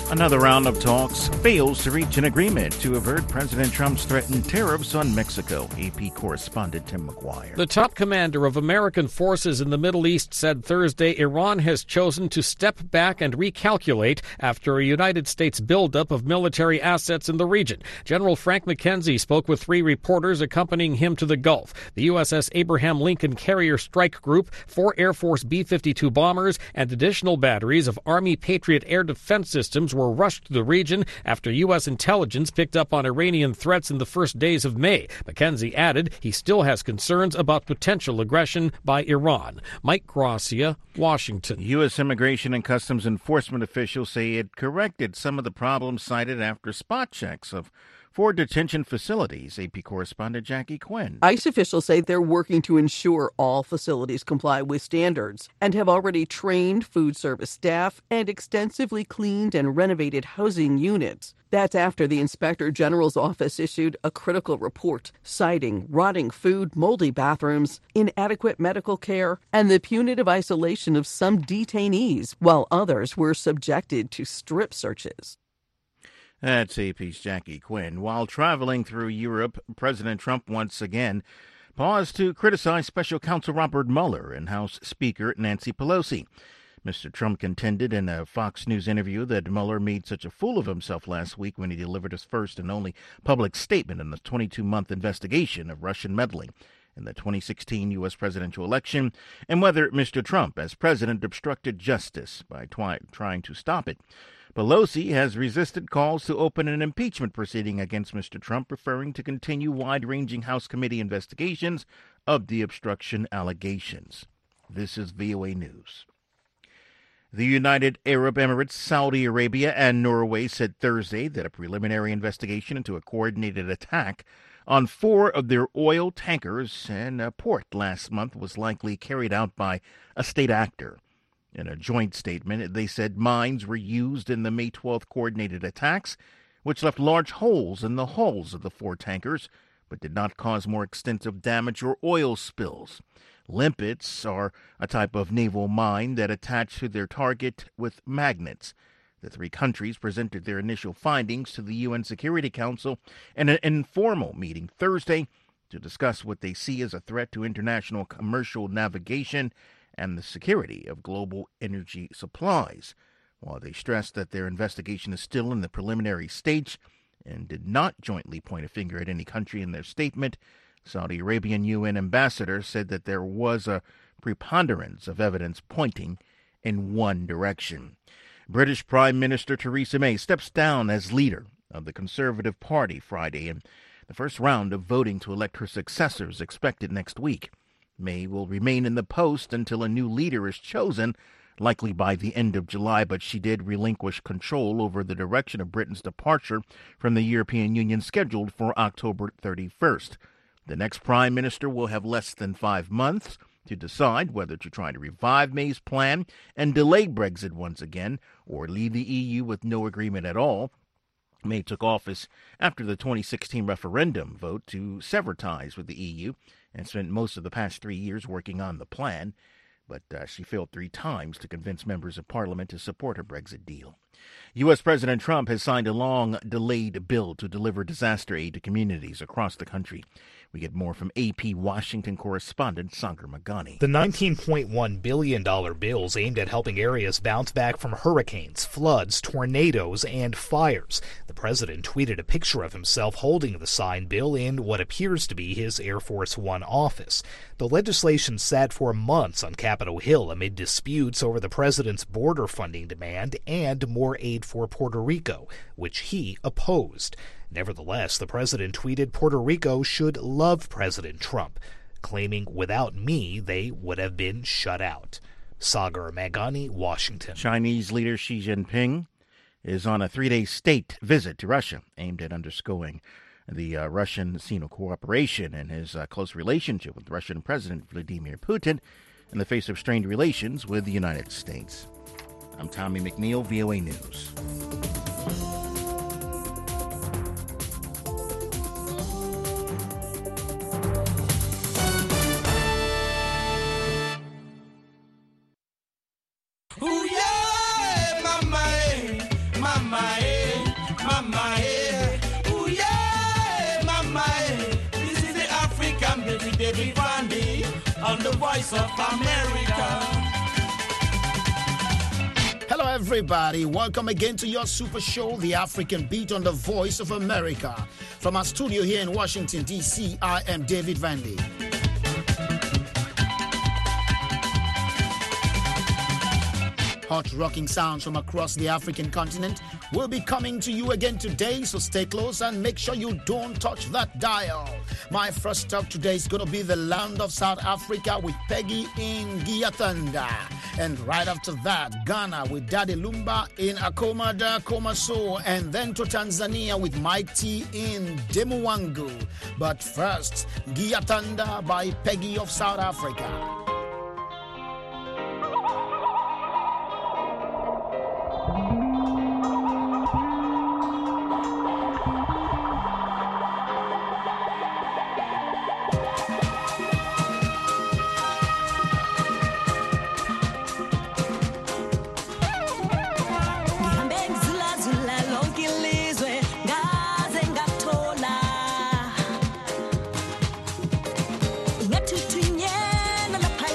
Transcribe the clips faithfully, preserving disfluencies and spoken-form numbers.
Another round of talks fails to reach an agreement to avert President Trump's threatened tariffs on Mexico. A P correspondent Tim McGuire. The top commander of American forces in the Middle East said Thursday Iran has chosen to step back and recalculate after a United States buildup of military assets in the region. General Frank McKenzie spoke with three reporters accompanying him to the Gulf. The U S S Abraham Lincoln Carrier Strike Group, four Air Force B fifty-two bombers, and additional batteries of Army Patriot air defense systems were rushed to the region after U S intelligence picked up on Iranian threats in the first days of May. McKenzie added he still has concerns about potential aggression by Iran. Mike Gracia, Washington. U S Immigration and Customs Enforcement officials say it corrected some of the problems cited after spot checks of four detention facilities. A P correspondent Jackie Quinn. ICE officials say they're working to ensure all facilities comply with standards and have already trained food service staff and extensively cleaned and renovated housing units. That's after the Inspector General's office issued a critical report citing rotting food, moldy bathrooms, inadequate medical care, and the punitive isolation of some detainees, while others were subjected to strip searches. That's A P's Jackie Quinn. While traveling through Europe, President Trump once again paused to criticize Special Counsel Robert Mueller and House Speaker Nancy Pelosi. Mister Trump contended in a Fox News interview that Mueller made such a fool of himself last week when he delivered his first and only public statement in the twenty-two month investigation of Russian meddling in the twenty sixteen U S presidential election, and whether Mister Trump, as president, obstructed justice by twi- trying to stop it. Pelosi has resisted calls to open an impeachment proceeding against Mister Trump, preferring to continue wide-ranging House committee investigations of the obstruction allegations. This is V O A News. The United Arab Emirates, Saudi Arabia, and Norway said Thursday that a preliminary investigation into a coordinated attack on four of their oil tankers in a port last month was likely carried out by a state actor. In a joint statement, they said mines were used in the May twelfth coordinated attacks, which left large holes in the hulls of the four tankers, but did not cause more extensive damage or oil spills. Limpets are a type of naval mine that attach to their target with magnets. The three countries presented their initial findings to the U N Security Council in an informal meeting Thursday to discuss what they see as a threat to international commercial navigation and the security of global energy supplies. While they stressed that their investigation is still in the preliminary stage and did not jointly point a finger at any country in their statement, Saudi Arabian U N ambassador said that there was a preponderance of evidence pointing in one direction. British Prime Minister Theresa May steps down as leader of the Conservative Party Friday, and the first round of voting to elect her successor is expected next week. May will remain in the post until a new leader is chosen, likely by the end of July, but she did relinquish control over the direction of Britain's departure from the European Union scheduled for October thirty-first. The next prime minister will have less than five months to decide whether to try to revive May's plan and delay Brexit once again, or leave the E U with no agreement at all. May took office after the twenty sixteen referendum vote to sever ties with the E U and spent most of the past three years working on the plan, but uh, she failed three times to convince members of Parliament to support her Brexit deal. U S. President Trump has signed a long-delayed bill to deliver disaster aid to communities across the country. We get more from A P Washington correspondent Sagar Magani. The nineteen point one billion dollars bill is aimed at helping areas bounce back from hurricanes, floods, tornadoes, and fires. The president tweeted a picture of himself holding the signed bill in what appears to be his Air Force One office. The legislation sat for months on Capitol Hill amid disputes over the president's border funding demand and more aid for Puerto Rico, which he opposed. Nevertheless, the president tweeted Puerto Rico should love President Trump, claiming without me they would have been shut out. Sagar Magani, Washington. Chinese leader Xi Jinping is on a three-day state visit to Russia aimed at underscoring the uh, Russian Sino cooperation and his uh, close relationship with Russian President Vladimir Putin in the face of strained relations with the United States. I'm Tommy McNeil, V O A News. Ooh, yeah, my man, my man. Voice of America. Hello, everybody. Welcome again to your super show, The African Beat on the Voice of America. From our studio here in Washington, D C, I am David Vandy. Hot rocking sounds from across the African continent will be coming to you again today, so stay close and make sure you don't touch that dial. My first stop today is going to be the land of South Africa with Peggy in Giathanda. And right after that, Ghana with Daddy Lumba in Akoma da Komaso. And then to Tanzania with Mike T in Demuwangu. But first, Giathanda by Peggy of South Africa. Ngatutu nyena la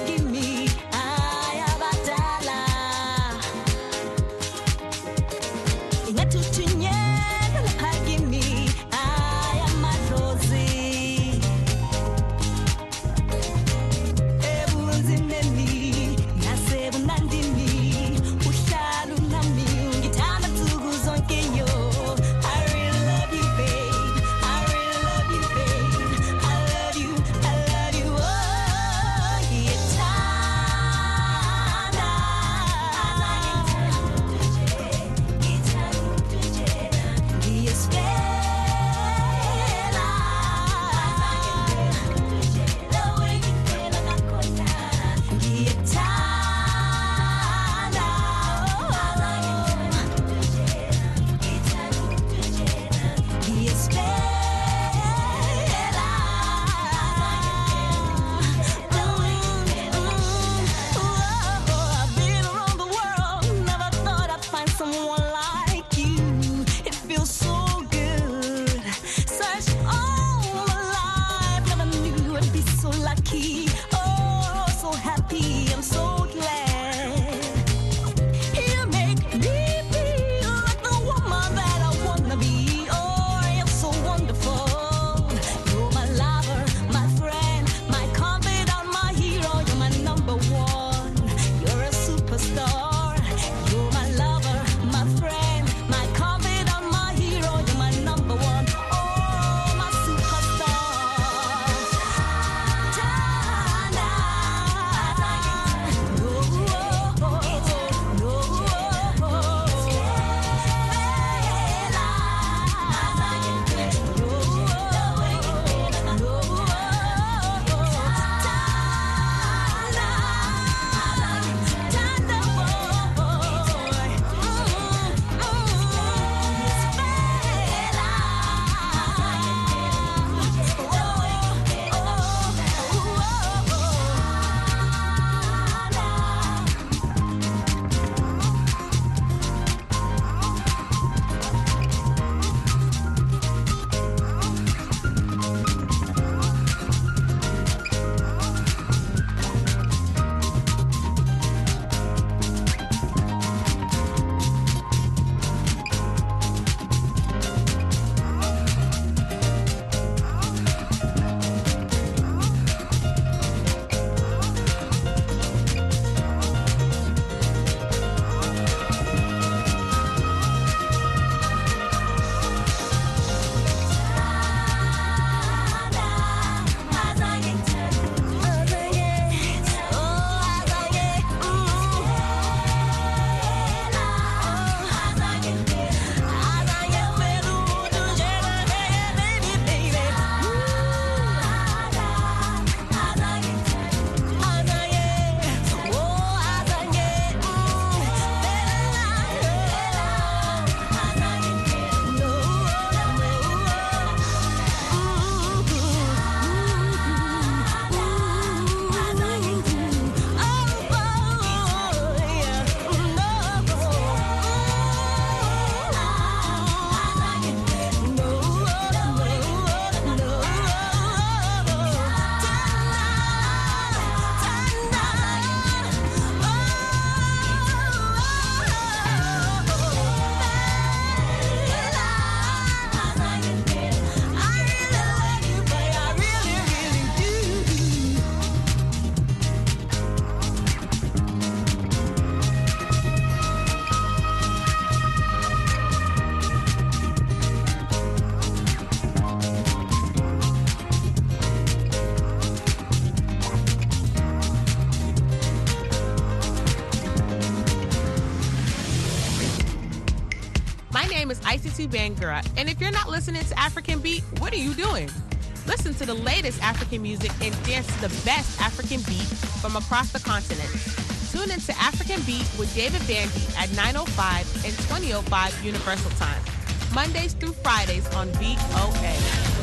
My name is Isatu Bangura, and if you're not listening to African Beat, what are you doing? Listen to the latest African music and dance to the best African beat from across the continent. Tune into African Beat with David Bandy at nine oh five and twenty oh five Universal Time, Mondays through Fridays on V O A.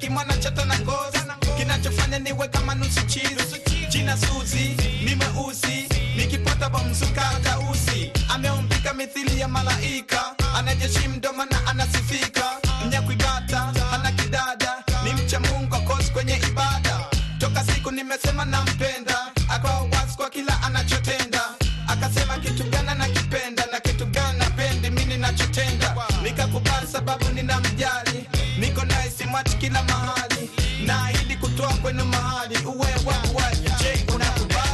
kimwana chata na ngozi, kinachofanya niwe kama nusu cheese. Jina Suzi, ni mweusi, nikipata bomzuka utausi. Ameumbika mithili ya malaika, anajeshi mdomo na anasifika. Mnyakuibata, hana kidada, ni mcha Mungu kozi kwenye ibada. Toka siku nimesema nampenda, akawa wazi kwa kila anachotenda. Akasema kitu gani nakipenda na kitu gani napendi mimi ninachotenda. Nikakubali sababu ninamjali, niko naye simwachi kila mahali. Naahidi kutoa kwenu mahali, uwe wangu wa je unakubali?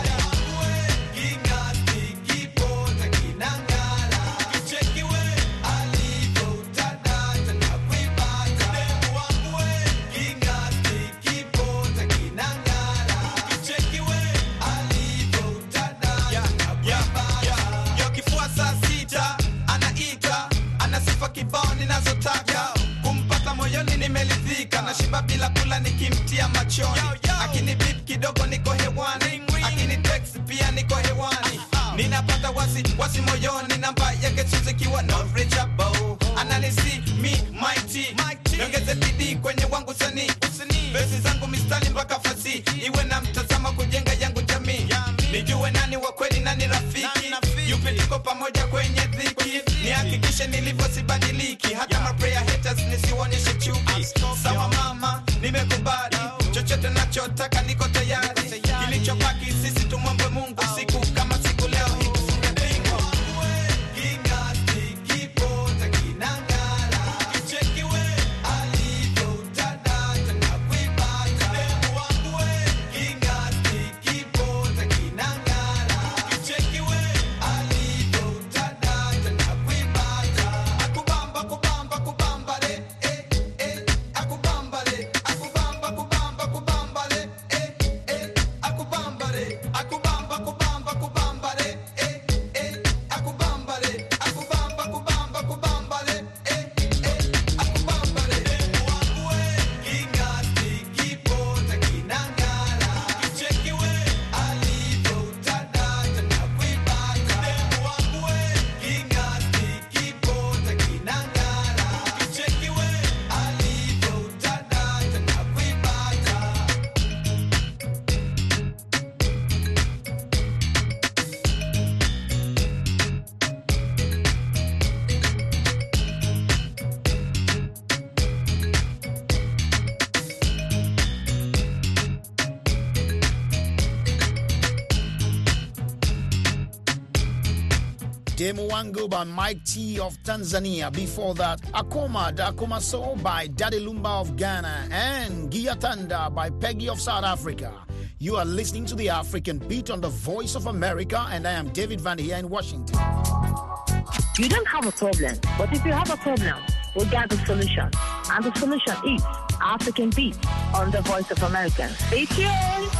Nashiba bila kula nikimtia machoni. Akini beat kidogo niko hewani, akini text pia niko hewani. Ninapata wasi wasi moyoni, namba yake Suzi kiwa not reachable. Analisi me mighty, niongeze bidii kwenye wangu sani. Besi zangu mistari mpaka fasi, iwe na mtazama kujenga yangu jamii. Nijue nani wa kweli nani rafiki, yupi tuko pamoja kwenye dhiki. Nihakikishe nilivyo sibadiliki, hata ma prayer haters nisiwaonyeshe chuki. Sawa mama, nimekubali, chochote nachotaka niko tayari. Kilichobaki sisi tumwombe Mungu, siku kama siku leo hii tufunge bingo. Demu Wangu by Mike T of Tanzania. Before that, Akoma Dakoma So by Daddy Lumba of Ghana and Giyatanda by Peggy of South Africa. You are listening to the African Beat on the Voice of America, and I am David Van here in Washington. You don't have a problem, but if you have a problem, we got the solution. And the solution is African Beat on the Voice of America. Stay tuned.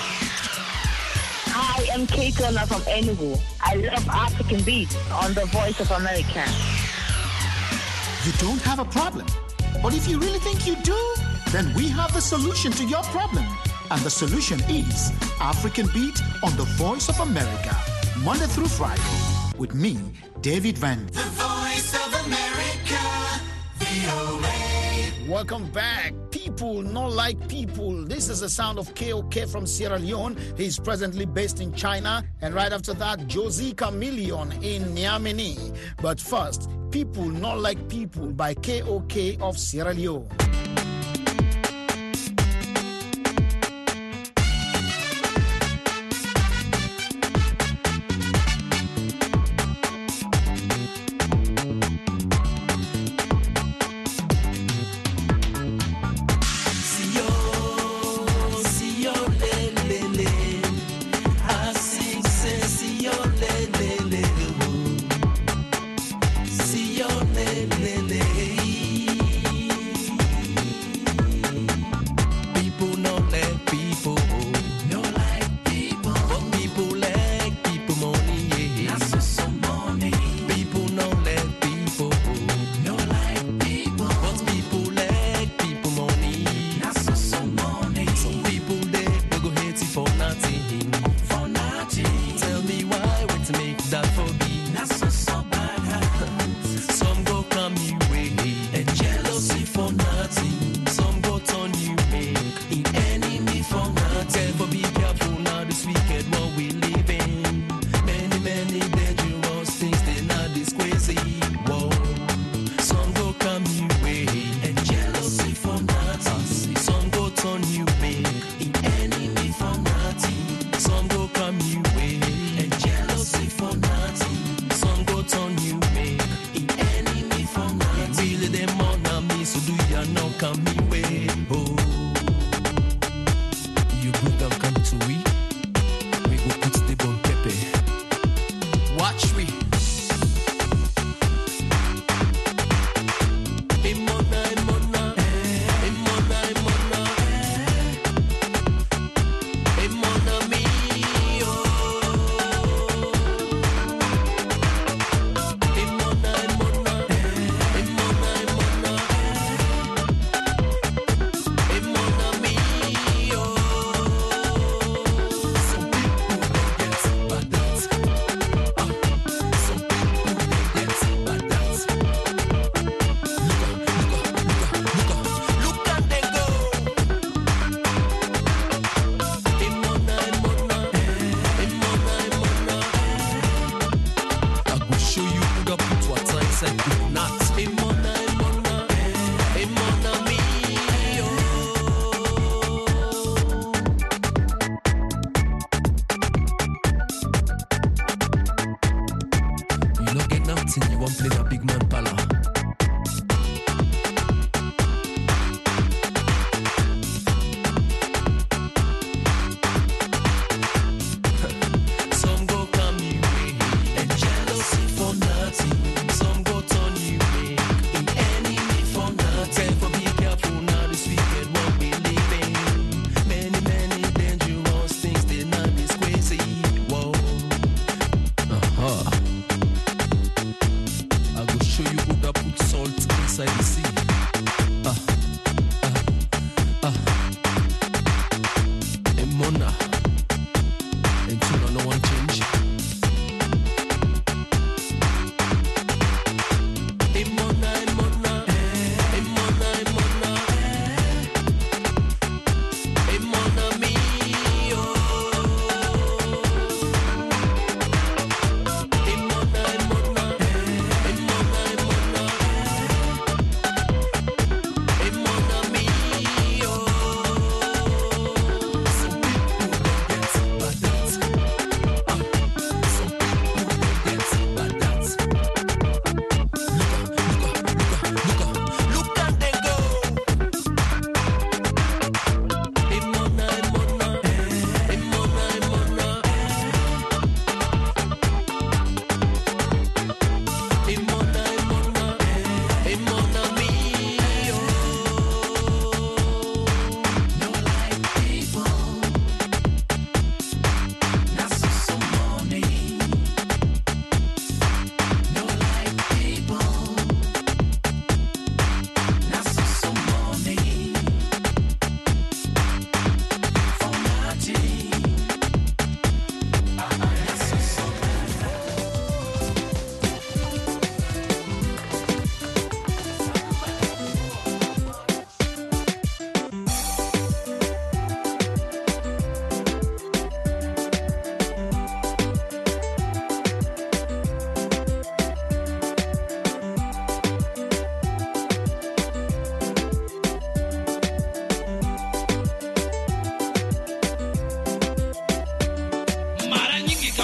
Hi, I'm Kate Turner from Enugu. I love African Beat on the Voice of America. You don't have a problem, but if you really think you do, then we have the solution to your problem. And the solution is African Beat on the Voice of America, Monday through Friday, with me, David Van. The Voice of America, V O A. Welcome back. People not like people. This is the sound of K O K from Sierra Leone. He's presently based in China. And right after that, Josie Chameleon in Niamey. But first, People Not Like People by K O K of Sierra Leone.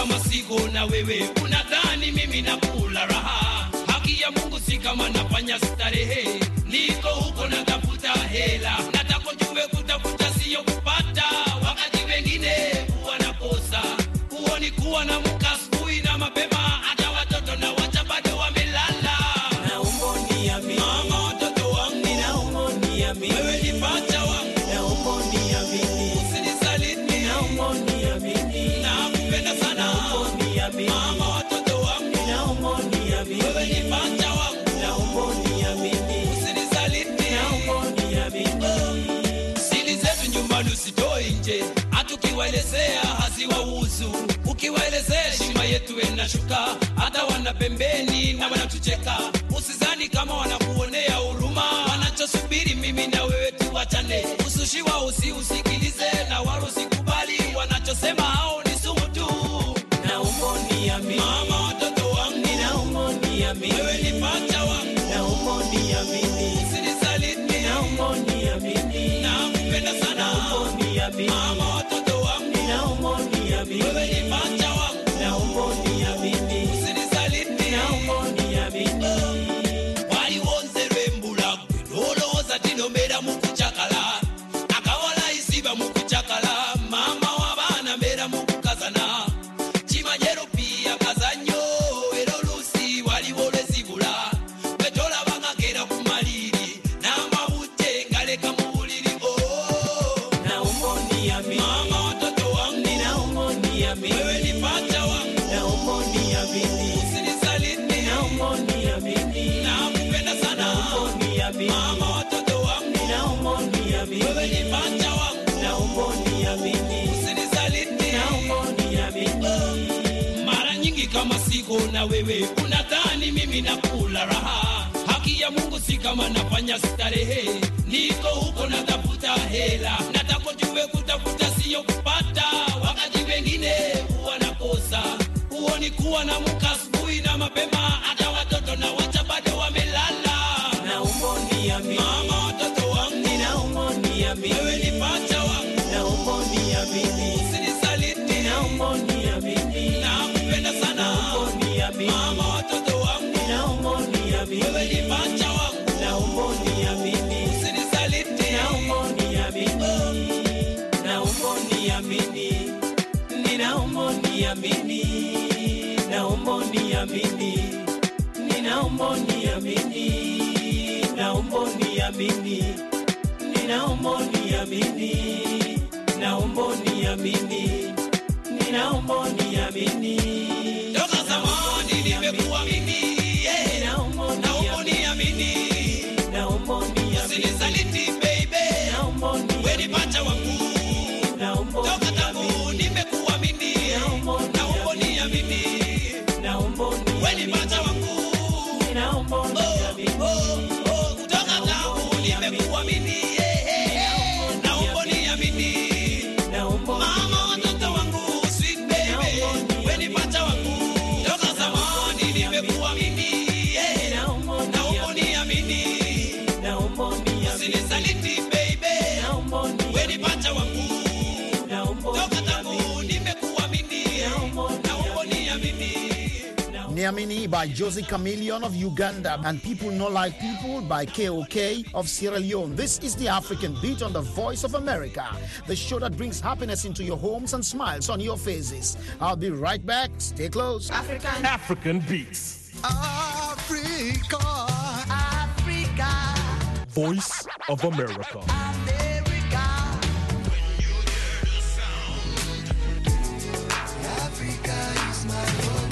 kama siko na wewe, unadhani mimi nakula raha. Haki ya Mungu si kama nafanya starehe, niko huko natafuta hela. Nataka jue kutafuta sio kupata, wakati wengine huwa nakosa. Huo ni kuwa na muka asubuhi na mapema, hata watoto na wacha bado wamelala. Naomba uniamini mama, watoto wangu naomba uniamini, wewe ni pacha wangu naomba uniamini, usinisaliti naomba uniamini, nakupenda sana naomba uniamini mama, watoto wangu naomba uniamini, wewe ni pacha wangu naomba uniamini, usinisaliti naomba uniamini. Siri zetu nyumbani usitoe nje, hatukiwaelezea haziwahusu. Ukiwaelezea heshima yetu inashuka, hata wana pembeni na wanatucheka. Usizani kama wanakuonea huruma, wanachosubiri mimi na wewe tuachane. Usushiwa usi usikilize na wala usikubali, wanachosema hao ni sumu tu. Naomba uniamini mama, watoto wangu naomba uniamini, wewe ni pacha wangu naomba uniamini, usinisaliti naomba uniamini, nakupenda sana naomba uniamini mama, watoto wangu naomba uniamini, wewe ni pacha wangu naomba uniamini, usinisaliti naomba uniamini. Wali wonze rembula lolo zatino mera mukuchakala, akawala isiba mukuchakala, mama wabana mera mukukazana. Chimanyero pia kazanyo ero lusi wali wolezibula, wetola bangagera kumaliri na mabute ngaleka mubuliri. Oh, naomba uniamini mama, watoto wangu naomba uniamini, wewe ni pacha wangu naomba uniamini, usinisaliti naomba uniamini, nakupenda sana naomba uniamini mama, watoto wangu naomba uniamini, wewe ni pacha wangu naomba uniamini, usinisaliti naomba uniamini. Mara nyingi kama siko na wewe, unadhani mimi nakula raha. Haki ya Mungu si kama nafanya starehe, niko huko natafuta hela. Nataka jue kutafuta sio kupata, wakati wengine huwa nakosa. Huo ni kuwa na muka asubuhi na mapema, hata watoto na wacha bado wamelala. Naomba uniamini mama, watoto wangu naomba uniamini, wewe ni pacha wangu naomba uniamini, usinisaliti naomba uniamini, nakupenda sana naomba uniamini mama, watoto wangu naomba uniamini, wewe ni pacha wangu naomba uniamini, usinisaliti naomba uniamini, naomba uniamini, ninaomba uniamini, naomba uniamini, ninaomba uniamini, naomba uniamini, ninaomba uniamini, naomba uniamini, ninaomba uniamini. Toka zamani nimekuamini, yeah, naomba uniamini, naomba uniamini, usinisaliti baby, naomba uniamini, wewe ni pacha wangu naomba. Toka tangu nimekuamini, naomba uniamini, naomba uniamini, wewe ni pacha wangu naomba uniamini. Oh, oh, oh, kutoka tangu nimekuamini, yeah, naomba uniamini, naomba mama, watoto wangu sweet baby, wewe ni pacha wangu. Toka zamani nimekuamini, yeah, naomba uniamini, naomba uniamini, usinisaliti baby, naomba uniamini, wewe ni pacha wangu. Toka tangu nimekuamini, naomba uniamini. Niamini by Josie Chameleon of Uganda and People Not Like People by K O K of Sierra Leone. This is the African Beat on the Voice of America, the show that brings happiness into your homes and smiles on your faces. I'll be right back. Stay close. African African Beats. Africa, Africa, Voice of America. America. When you hear the sound, Africa is my home.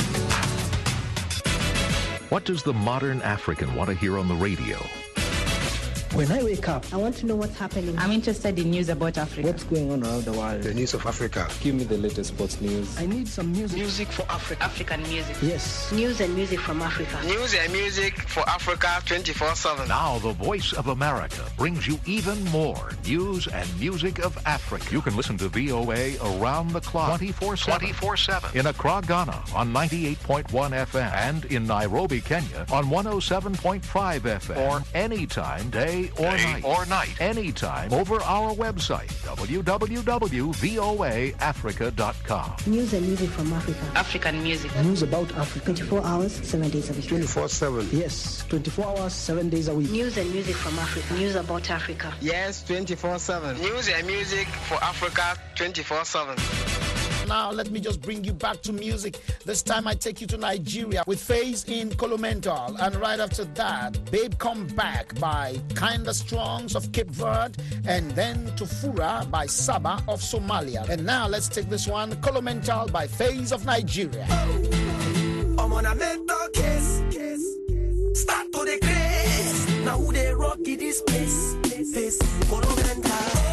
What does the modern African want to hear on the radio? When I wake up, I want to know what's happening. I'm interested in news about Africa. What's going on around the world? The news of Africa. Give me the latest sports news. I need some music. Music for Africa. African music. Yes. News and music from Africa. News and music for Africa twenty-four seven. Now the Voice of America brings you even more news and music of Africa. You can listen to V O A around the clock, twenty-four seven. twenty-four seven. In Accra, Ghana on ninety-eight point one F M and in Nairobi, Kenya on one oh seven point five F M. Or anytime, day day or Day night. or night. Anytime over our website, w w w dot v o a africa dot com. News and music from Africa. African music. News about Africa. twenty-four hours, seven days a week. twenty-four seven. Yes, twenty-four hours, seven days a week. News and music from Africa. News about Africa. Yes, twenty-four seven. News and music for Africa twenty-four seven. Now, let me just bring you back to music. This time I take you to Nigeria with Phase in Colomental. And right after that, Babe Come Back by Kinda Strongs of Cape Verde. And then Tufura by Saba of Somalia. And now let's take this one, Colomental by Phase of Nigeria. I'm on a mental case. Start to the grace. Now who they rock in this place? Face Colomental.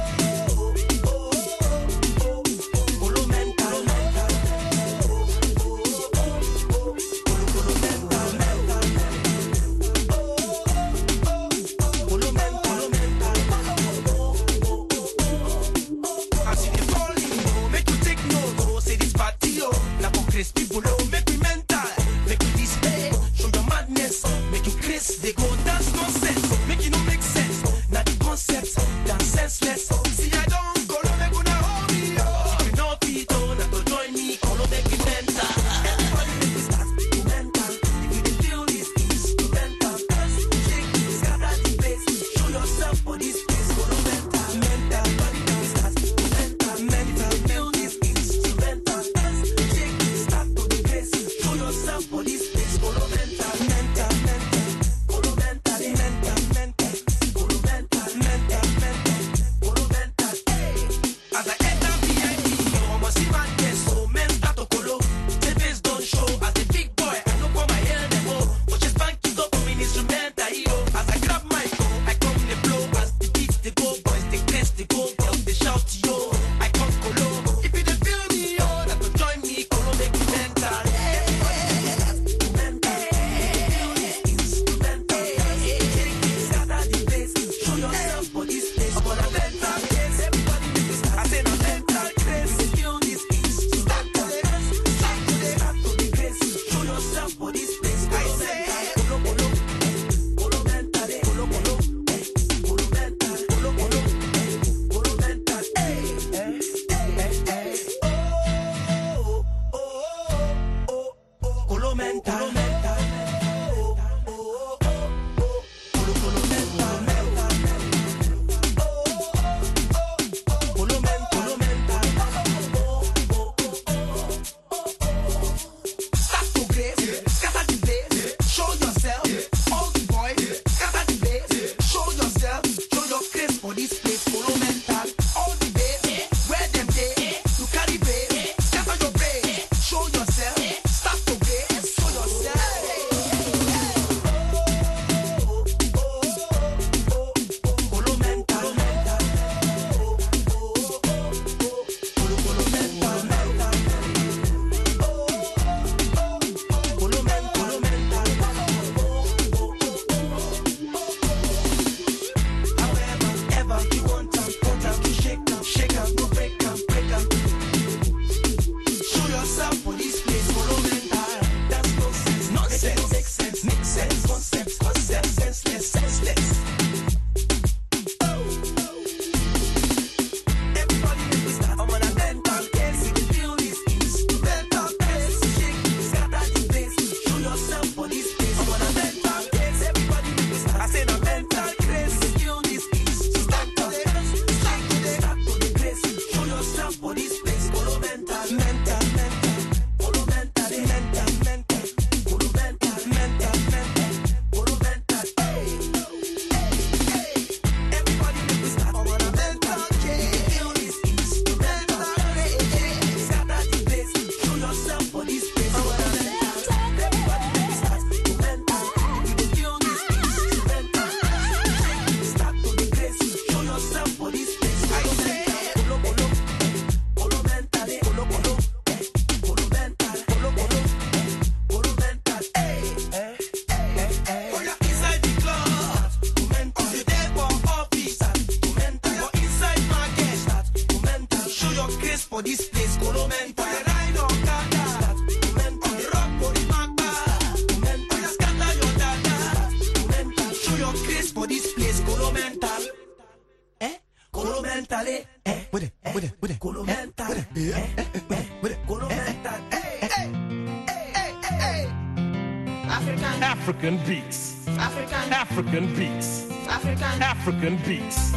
People don't make me mental, make you display, show your madness, make you crazy, they go dance nonsense, make you no make sense, now the concepts, dance senseless, see I don't go to make una hold me, oh, you know people, now to join me, all make me mental, everybody make me start to mental, if you dey feel this instrumental, shake, scatter the place, show yourself for this place, go to mental, mental, everybody make me start to mental, mental, feel this instrumental, show yourself for this place, follow mental, mental, mental, follow mental, mental, mental, follow mental, mental, mental, follow mental. As I enter V I P, yo, I'm a see man, yes, so men start to follow. The face don't show, as a big boy, I know for my hair, they go, but just bank it up, I'm in instrumental, yo. As I grab my go, I come in the flow, as the beats they go, boys they press, they go, girls they shout, yo, I come colo. If you don't feel me, yo, that to join me, colo make me mental. for this place, Colomenta. Ride on Kanda, rock body magba, scatter your dada, show your grace for this place, mentale, eh, with it, with it, with it, colo mentale, eh, with it, with it, colo mentale, hey, hey, hey, hey, hey, African, African beats. African, African beats. African, African beats.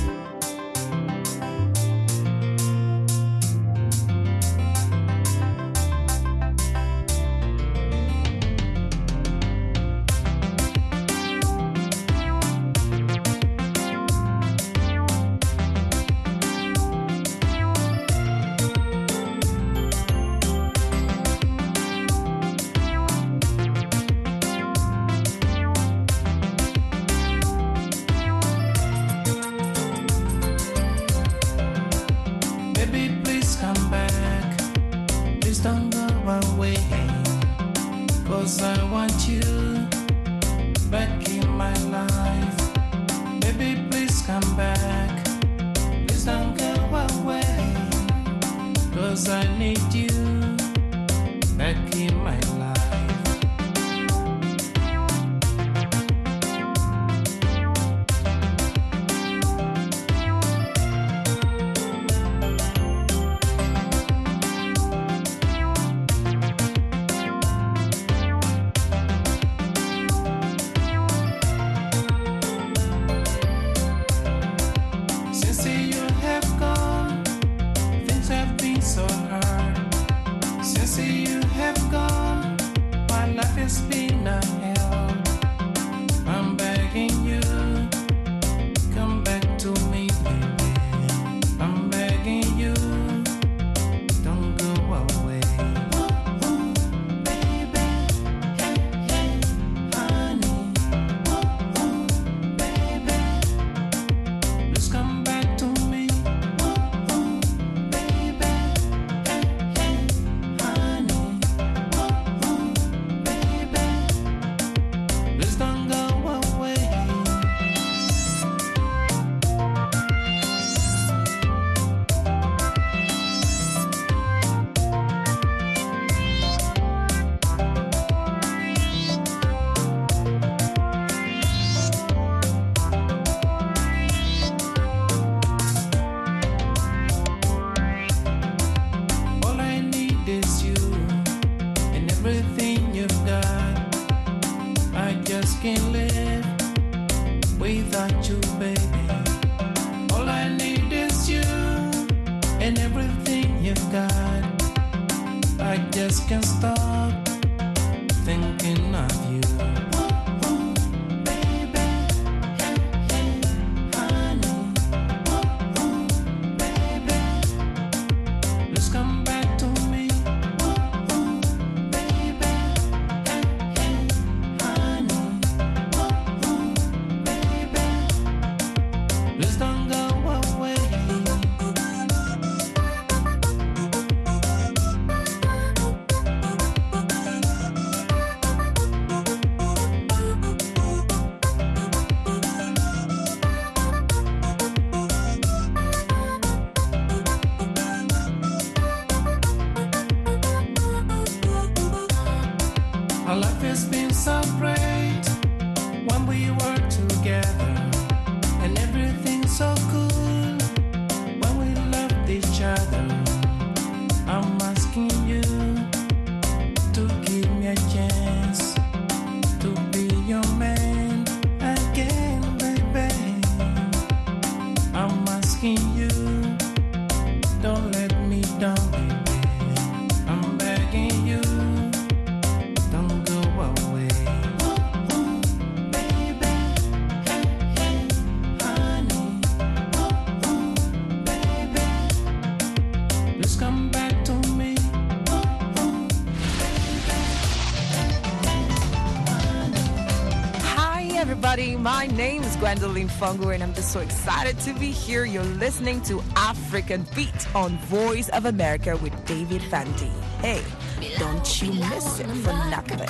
My name is Gwendolyn Fungo, and I'm just so excited to be here. You're listening to African Beat on Voice of America with David Fante. Hey, don't you miss it for nothing.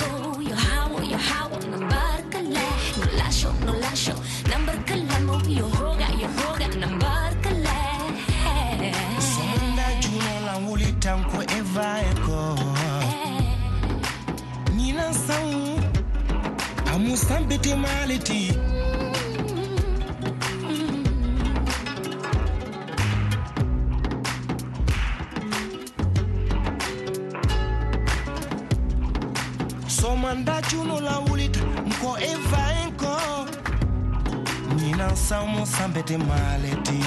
Musambiti mality Somanda chuno la ulita mko eva enko Nina samo sambete maleti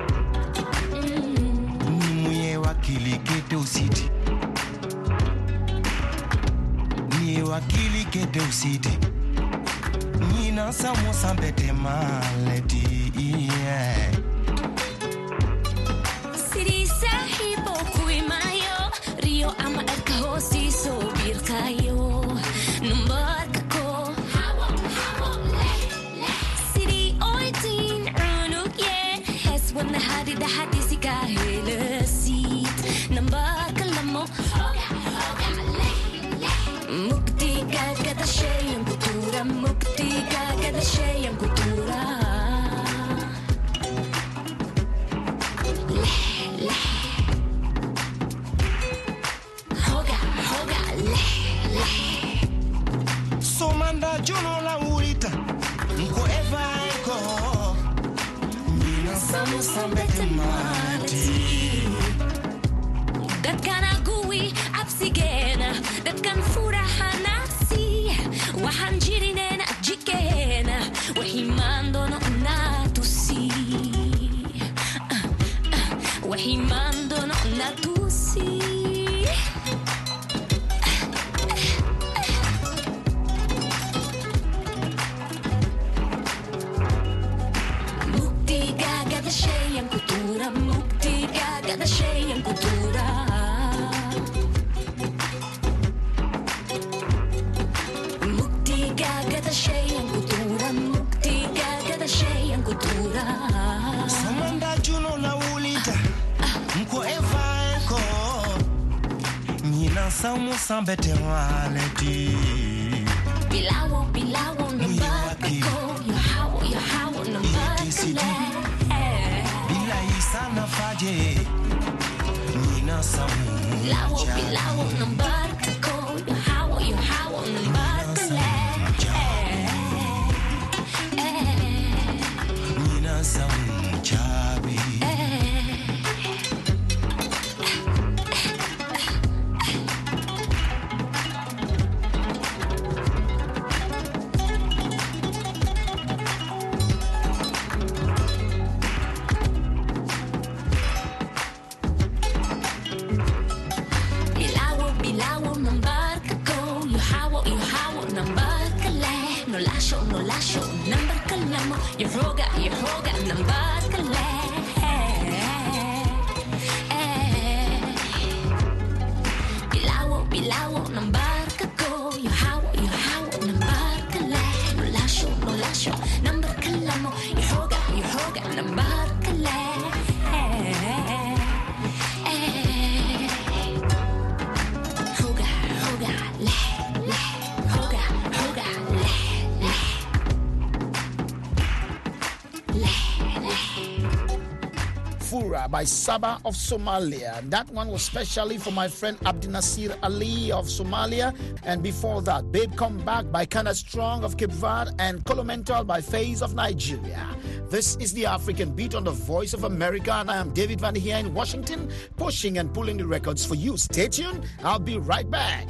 Nimuye wakili kete usiti Niye wakili kete usiti Nina samo sambete maleti yeah. Siri sahibo kuimayo Rio ama erka hosi so birkayo Number kako Hawo, hawo, le, le Siri oitin unuk yen Hes wana hadi da hadi sika hele sit Number kalamo Hoga, hoga, le, le Mukti kagada shayang kutura Mukti kagada shayang kutura Somanda juno la ulita Mko eva eko Nina samu sambete mati Dat kan agui apsigena Dat kan fura hanasi Wahanjirinen ajikena Wahimando no natusi Wahimando no natusi Cada cheia em cultura Mukti cada cheia em cultura Mukti cada cheia em cultura Samanda juno la ulita Mko eva eko Nina samu sambete waleti Bilawo, bilawo nambako Yohawo, yohawo nambakale Bila isana faje Nina samu Bilawo, bilawo nambako Yohawo, yohawo nambakale Nina samu chabi No lascio, number kalamo, yohoga, yohoga, number kale. Bilawo, bilawo, number kako, yohawo, yohawo, number kale. No lascio, no lascio, number kalamo, yohoga, yohoga, number kale. Hoga, hoga, le, le, hoga, hoga, le. Fura by Saba of Somalia. That one was specially for my friend Abdinasir Ali of Somalia. And before that, Babe Come Back by Kinda Strong of Cape Verde and Colomental by Faze of Nigeria. This is the African Beat on the Voice of America, and I am David Van here in Washington, pushing and pulling the records for you. Stay tuned. I'll be right back.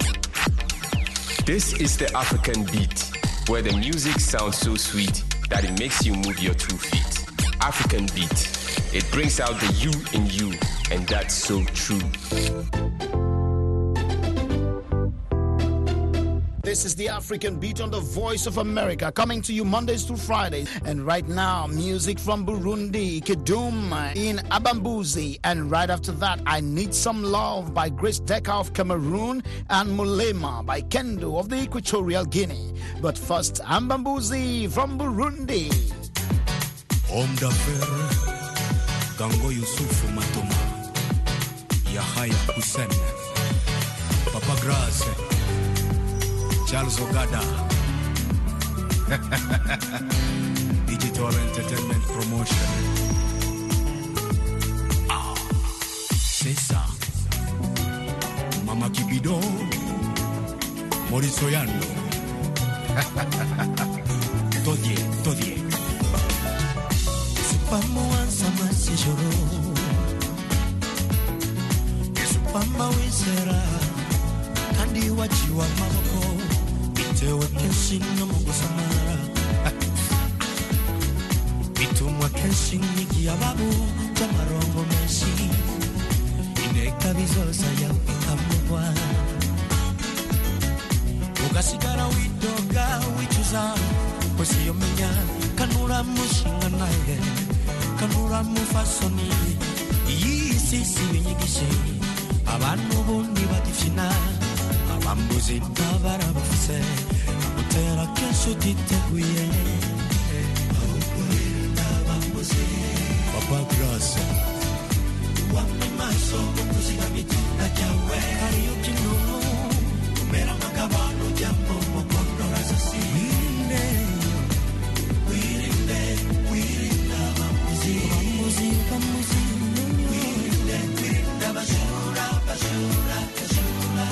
This is the African Beat, where the music sounds so sweet that it makes you move your two feet. African Beat. It brings out the you in you, and that's so true. This is the African Beat on the Voice of America, coming to you Mondays through Fridays. And right now, music from Burundi, Kidum in Abambuzi. And right after that, I Need Some Love by Grace Decker of Cameroon and Mulema by Kendo of the Equatorial Guinea. But first, Abambuzi from Burundi. Homme d'affaires, Gango Yusufu Matoma, Yahaya Hussein, Papa Grace, Charles Ogada, Digital Entertainment Promotion. Ah, c'est ça. Mama Kibido, Maurice Oyando. Todie, Todie. Pamwa sama sijoro Yesu pamba wizera Kandi wachiwa maboko bitewe kenshi no mu gusamara bitumwa kenshi nk'igihe ababu by'amarongo menshi inteka bizoza yawe ikamugwa ugasigara widoga wicuza kwese iyo menya kanura mushinga naye kanura mufasoni iyi si si binyigishe abantu bundi bagifina abambuzi ntabara bafise utera kenshi utiteguye Papa Grace wamwe maso kuziga mitinda jawe kariyo kinunu kumera magabano jambo mokondora sasi wirinde wirinde wirinde abamuzi abamuzi abamuzi wirinde wirinde abajura abajura abajura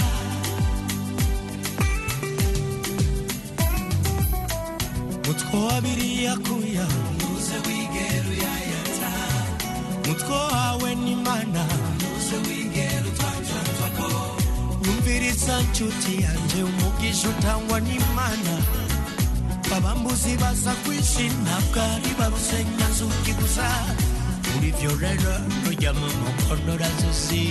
mutko abiri yakuya nuze wigeru yayata mutko hawe ni mana nuze wigeru twanja twako umviriza nshuti yanje umugisha utangwa ni mana babambuzi baza kwishina bwari barusenya nzuki gusa muri vyo rero rujya mu mukono razuzi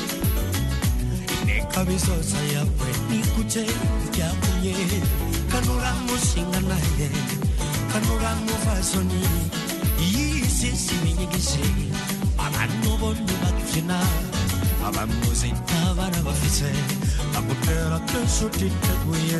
ineka bizoza yawe nikuce byakumye kanura mushinga naye kanura mufasoni iyi si si binyigishe abantu bondi bagifina abamuzi ntabara bafise agutera kenshi utiteguye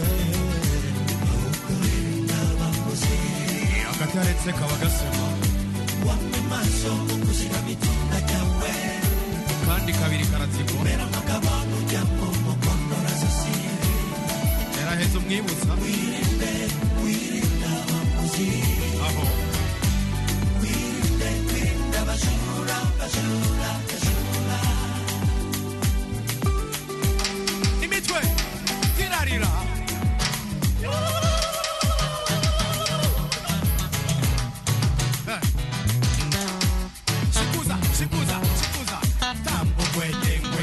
akataretse kaba gasema wamwe maso kuziga mitinda jawe kandi kabiri karatiko mera makabano jambo mokondora sasi yaraheze umwibutsa wirinde wirinde abamuzi aho wirinde wirinde abajura abajura abajura imitwe irarira shikuza shikuza shikuza tambo kwetengwe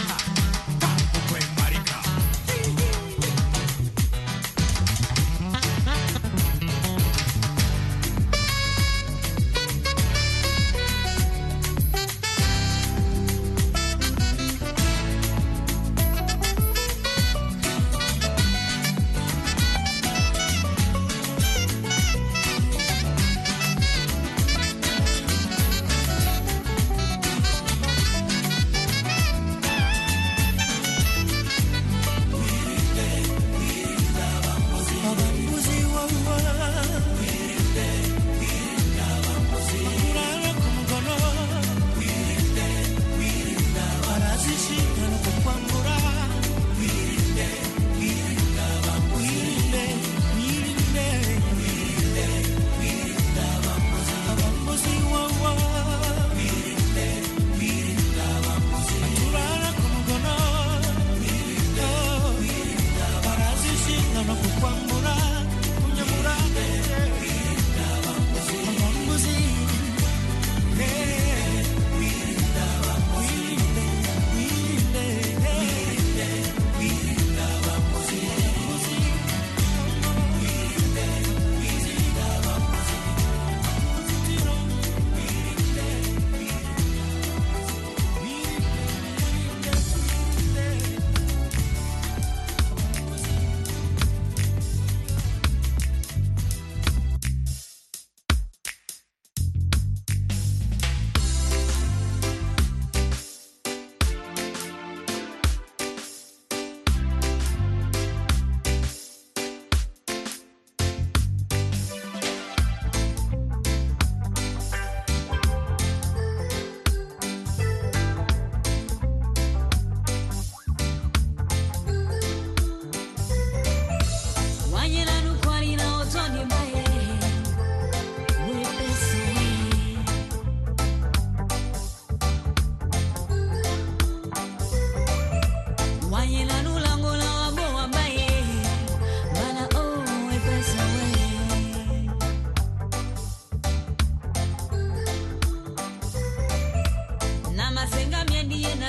tambo kwe marika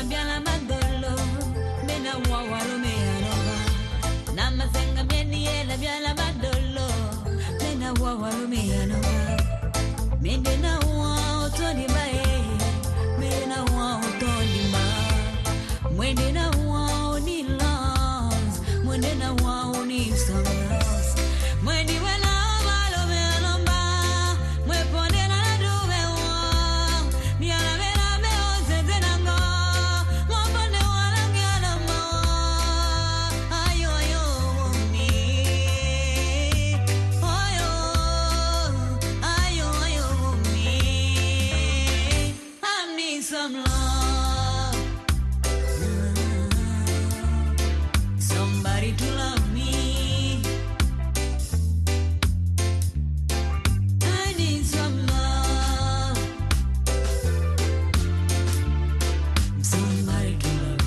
Namazenga miendi ela na biala badolo mena wa walume yana mende na wa otoni bae mena wa otoni ma mwende na wa oni loves mwende na wa oni songs mwende wala walume yana mwe ponde na duwe wa biala mena me ozete na ngo mwapone wala ngana ma ayo ayo mi ayo ayo ayo mi I need some love, somebody to love me. I need some love, somebody to love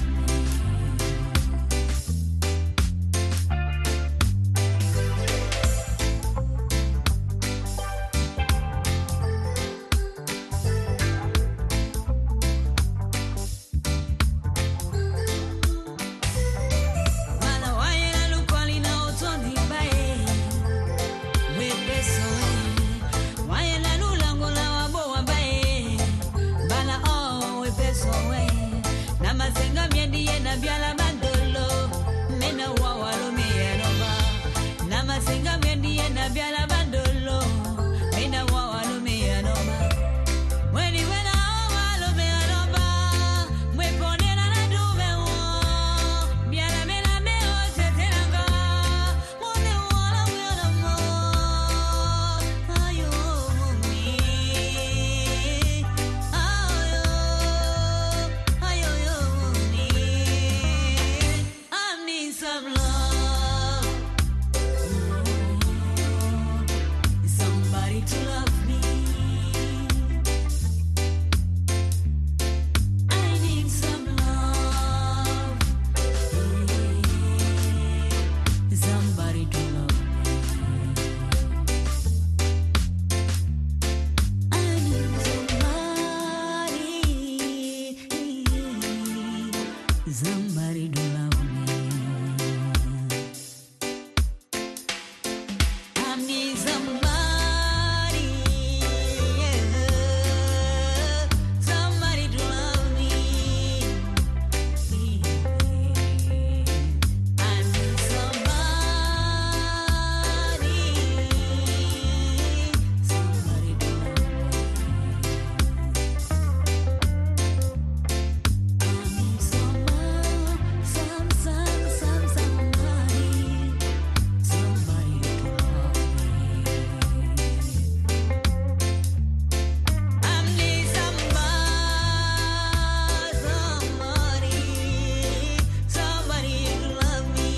Mala waye na lukwali na otoni bae Wepeso waye na lulango la wabo wabae Bala oh wepeso we Na masenga miendi ye na biala bandolo Mena wawalo mienoba Na masenga miendi ye na biala bandolo Mena wawalo mienoba Weni wena wawalo mienoba Mwepone na na dume wo Biala mena meo tetenanga Mwone wala wala mo Ayo mi Ayo Ayo yo mi I need some love, somebody to love me. I need some love, somebody to love me. I need somebody, somebody to love me. I need somebody, yeah, somebody to love me. I need somebody, somebody to love me. I need someone, some, some, some, somebody, somebody to love me. I need somebody, somebody, somebody to love me.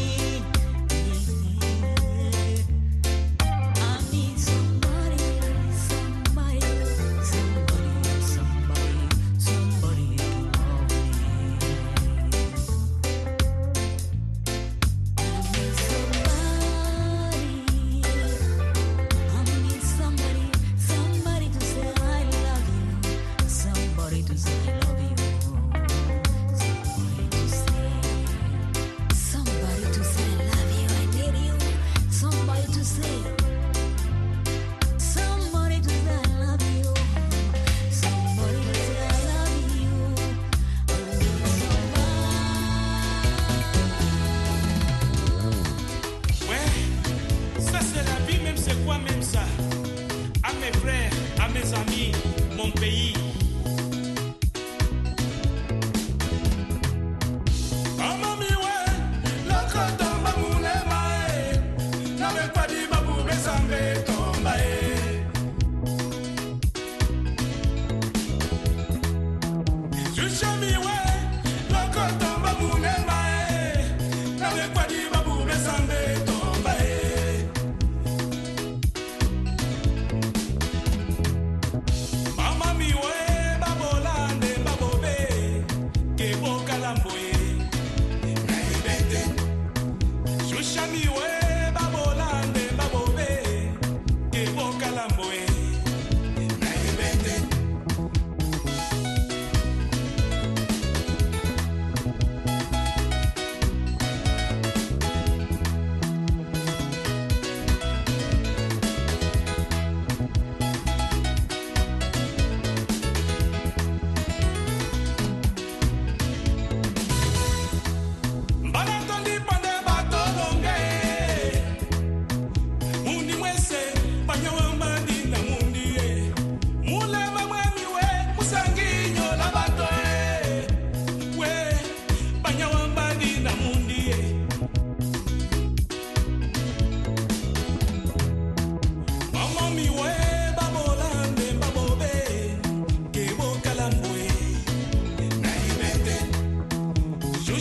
I need somebody, somebody, somebody, somebody, somebody to love me. I need somebody, I need somebody, somebody to say I love you, somebody to say I love you, somebody to say, somebody to say I love you, I need you, somebody to say, somebody to say I love you, somebody to say I love you, I need Ouais, ça c'est la vie, même c'est quoi même ça? À mes frères, à mes amis, mon pays. Mama mi we, loko tomba mune mae, na me kwadi babu besambe tomba e. Jusha mi we, loko tomba mune mae, na me kwadi babu besambe tomba e. Mama mi we, babolande babobe, ke bokalambo e. Na ibete. Jusha mi we, babolande babobe, ke bokalambo e. Na ibete.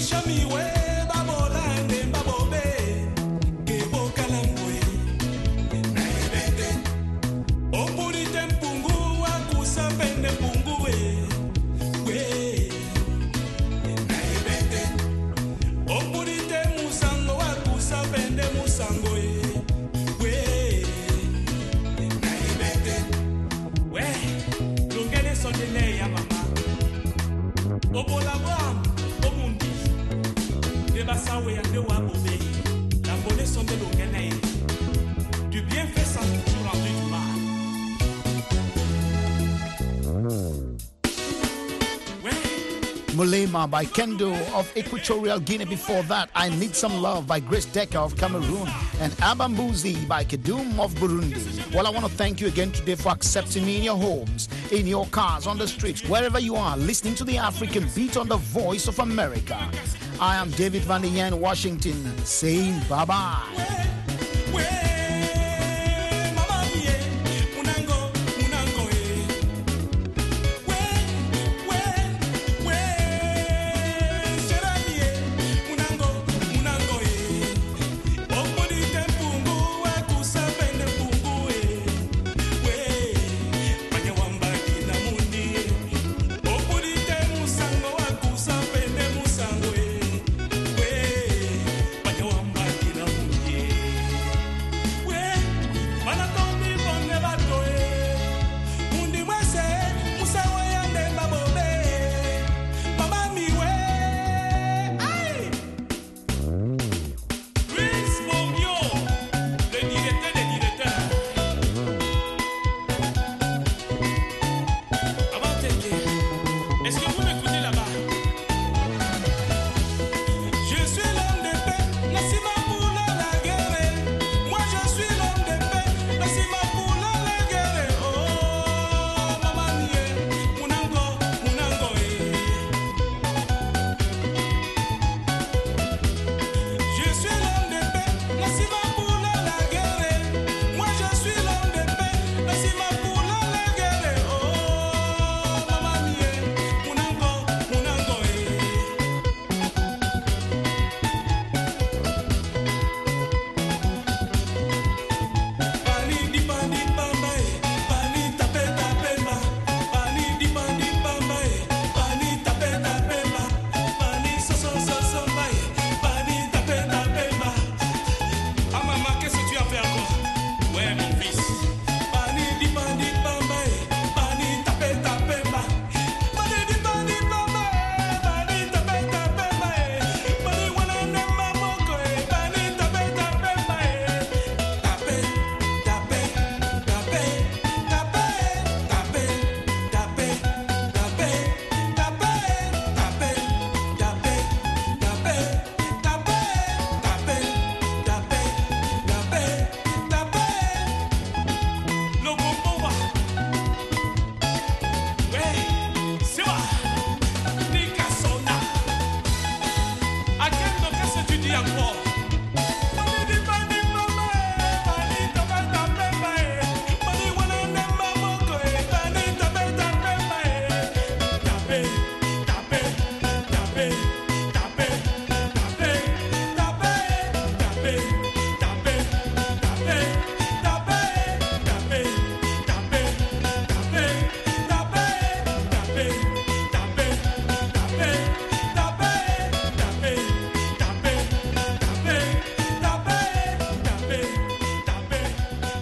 Mulema by Kendo of Equatorial Guinea. Before that, I Need Some Love by Grace Decker of Cameroon and Abambuzi by Kedum of Burundi. Well, I want to thank you again today for accepting me in your homes, in your cars, on the streets, wherever you are, listening to the African Beat on the Voice of America. I am David Van der Yen, Washington, saying bye-bye.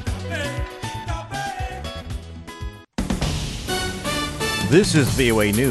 This is V O A News.